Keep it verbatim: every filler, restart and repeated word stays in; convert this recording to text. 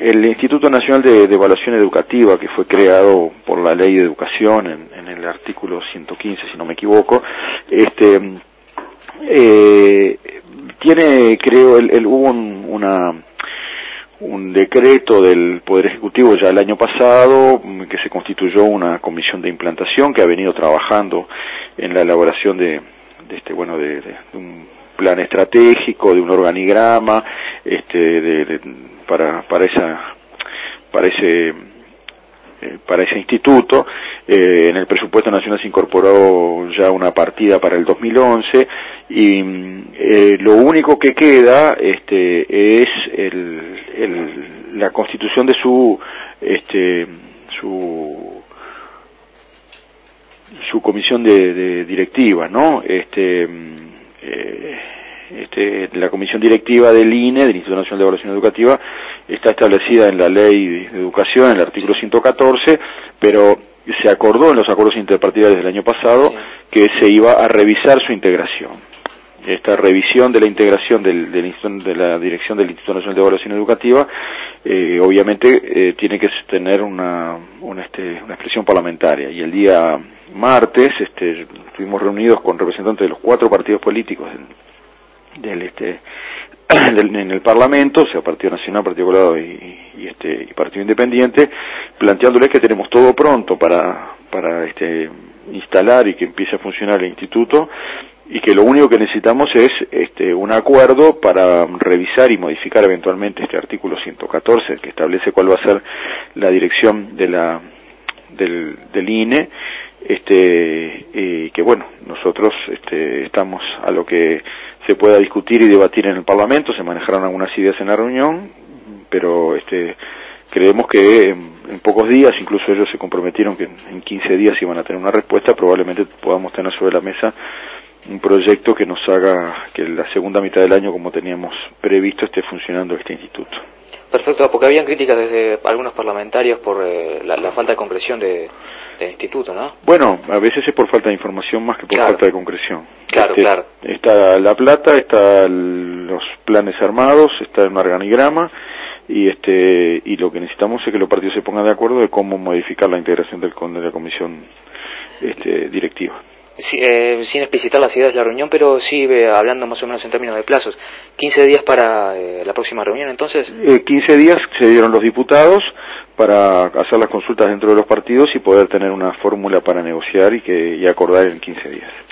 el Instituto Nacional de, de Evaluación Educativa, que fue creado por la Ley de Educación en, en el artículo ciento quince, si no me equivoco, este eh, tiene, creo, el, el, hubo un, una un decreto del Poder Ejecutivo ya el año pasado, que se constituyó una comisión de implantación que ha venido trabajando en la elaboración de, de este bueno de, de, de un plan estratégico, de un organigrama, este de, de, para para esa para ese eh, para ese instituto. Eh, en el presupuesto nacional se incorporó ya una partida para el dos mil once y eh, lo único que queda este es el, el la constitución de su este su su comisión de, de directiva, ¿no? Este eh, este la comisión directiva del I N E, del Instituto Nacional de Evaluación Educativa, está establecida en la Ley de Educación, en el artículo ciento catorce, pero se acordó en los acuerdos interpartidarios del año pasado sí. que se iba a revisar su integración. Esta revisión de la integración del, del de la dirección del Instituto Nacional de Evaluación Educativa, eh, obviamente eh, tiene que tener una, una, este, una expresión parlamentaria. Y el día martes este, estuvimos reunidos con representantes de los cuatro partidos políticos del, del este del, en el Parlamento, o sea, Partido Nacional, Partido Colorado y, y este y Partido Independiente, planteándoles que tenemos todo pronto para para este instalar y que empiece a funcionar el instituto, y que lo único que necesitamos es este un acuerdo para revisar y modificar eventualmente este artículo ciento catorce, que establece cuál va a ser la dirección de la del, del I N E, este y que bueno, nosotros este estamos a lo que se pueda discutir y debatir en el Parlamento. Se manejaron algunas ideas en la reunión, pero este creemos que en, en pocos días, incluso ellos se comprometieron que en, en quince días iban a tener una respuesta. Probablemente podamos tener sobre la mesa un proyecto que nos haga que la segunda mitad del año, como teníamos previsto, esté funcionando este instituto. Perfecto, porque habían críticas desde algunos parlamentarios por eh, la, la falta de concreción de, del instituto, ¿no? Bueno, a veces es por falta de información más que por claro. falta de concreción. Claro, este, claro. Está la plata, está el, los planes armados, está el organigrama, y este y lo que necesitamos es que los partidos se pongan de acuerdo de cómo modificar la integración del, de la comisión este, directiva. Sí, eh, sin explicitar las ideas de la reunión, pero sí eh, hablando más o menos en términos de plazos. ¿quince días para eh, la próxima reunión entonces? Eh, quince días se dieron los diputados para hacer las consultas dentro de los partidos y poder tener una fórmula para negociar y que y acordar en quince días.